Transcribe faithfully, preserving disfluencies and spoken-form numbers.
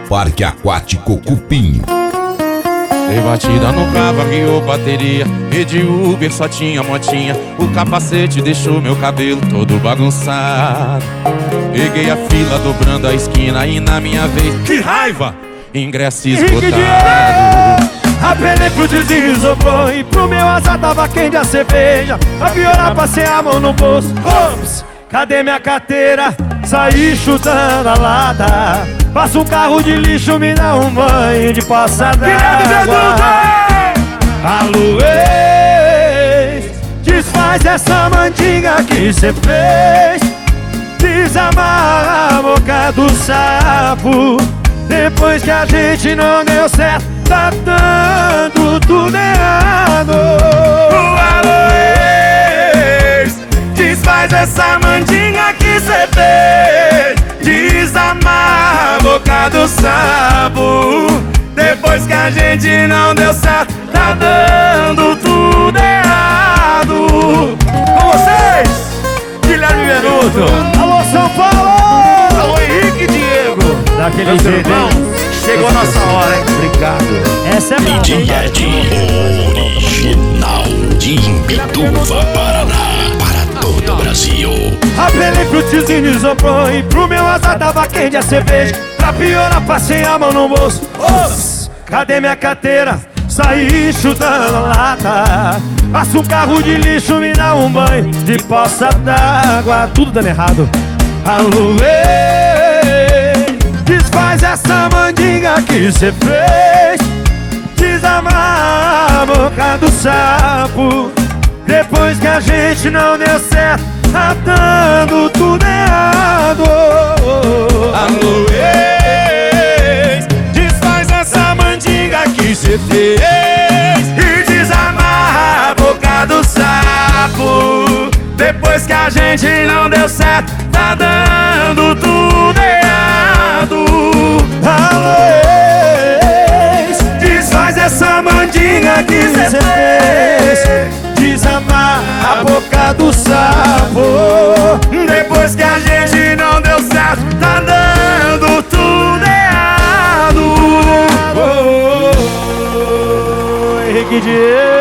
Parque Aquático Cupim. Dei batida no carro, arriou bateria. Pedi Uber, só tinha motinha. O capacete deixou meu cabelo todo bagunçado. Peguei a fila, dobrando a esquina. E na minha vez, que raiva! Ingresso esgotado. Apelei pro vizinho, isoprou. E pro meu azar tava quente a cerveja. Pra piorar, passei a mão no bolso. Ops, cadê minha carteira? Saí chutando a lata. Passa um carro de lixo, me dá um banho de passada d'água. Alô, ex, desfaz essa mandinga que cê fez. Desamarra a boca do sapo. Depois que a gente não deu certo, tá dando tudo errado. Alô, ex, desfaz essa mandinga que cê fez. Desamarra a boca do sapo. Depois que a gente não deu certo, tá dando tudo errado. Com vocês, Guilherme Venuto. Alô, São Paulo! Alô, Henrique e Diego. Daquele jeito, hein? Chegou a nossa hora, hein? Obrigado. Essa é brava, hein? Original de Imbituva, Paraná, para todo o Brasil. Apelei pro tiozinho isoprou. E pro meu azar tava quente a cerveja. Pra piorar, passei a mão no bolso. Ops, cadê minha carteira? Saí chutando a lata. Passa um carro de lixo, me dá um banho de poça d'água. Tudo dando errado. Alô, ei, desfaz essa mandinga que cê fez. Desamarra a boca do sapo. Depois que a gente não deu certo, tá dando tudo errado. Alô, ex, desfaz essa mandinga que cê fez. E desamarra a boca do sapo. Depois que a gente não deu certo, tá dando tudo errado. Alô, ex, Desfaz essa mandinga que cê fez. desamarra a boca do sapo. Depois que a gente não deu certo, tá dando tudo errado. Oh, oh, oh, oh, Henrique Diego.